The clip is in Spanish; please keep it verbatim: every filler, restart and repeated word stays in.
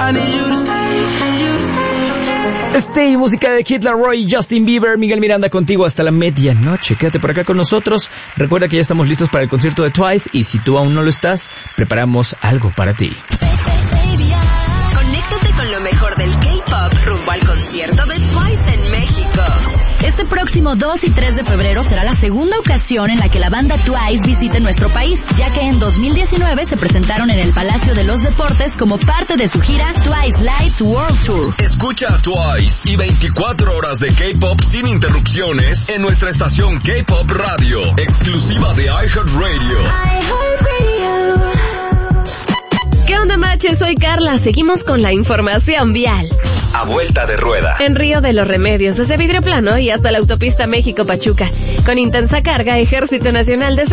Stay, música de Kid Laroi y Justin Bieber. Miguel Miranda contigo hasta la medianoche. Quédate por acá con nosotros. Recuerda que ya estamos listos para el concierto de Twice y si tú aún no lo estás, preparamos algo para ti. Conéctate con lo mejor del K-pop rumbo al concierto de Twice en México. Este próximo dos y tres de febrero será la segunda ocasión en la que la banda Twice visite nuestro país, ya que en dos mil diecinueve se presentaron en el Palacio de los Deportes como parte de su gira Twice Live World Tour. Escucha a Twice y veinticuatro horas de K-pop sin interrupciones en nuestra estación K-Pop Radio, exclusiva de iHeartRadio. iHeartRadio. ¿Qué onda, maches? Soy Carla. Seguimos con la información vial. A vuelta de rueda. En Río de los Remedios, desde Vidrio Plano y hasta la autopista México-Pachuca. Con intensa carga, Ejército Nacional de